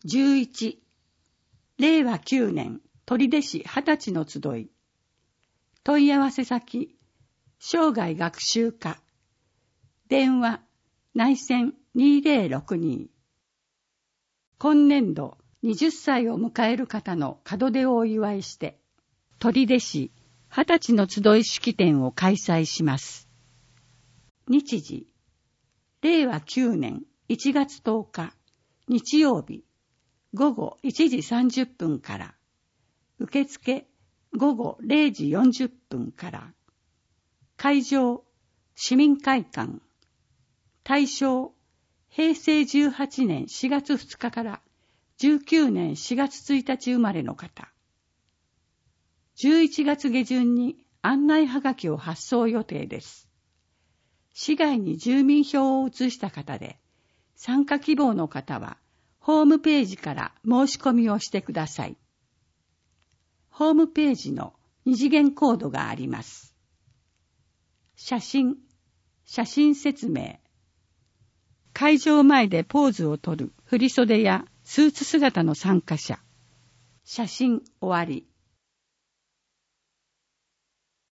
11、令和9年取手市20歳の集い。問い合わせ先、生涯学習課。電話、内線2062。今年度20歳を迎える方の門出をお祝いして、取手市20歳の集い式典を開催します。日時、令和9年1月10日、日曜日、午後1時30分から、受付午後0時40分から、会場、市民会館、対象、平成18年4月2日から19年4月1日生まれの方。11月下旬に案内はがきを発送予定です。市外に住民票を移した方で、参加希望の方は、ホームページから申し込みをしてください。ホームページの二次元コードがあります。写真説明。会場前でポーズをとる振袖やスーツ姿の参加者。写真終わり。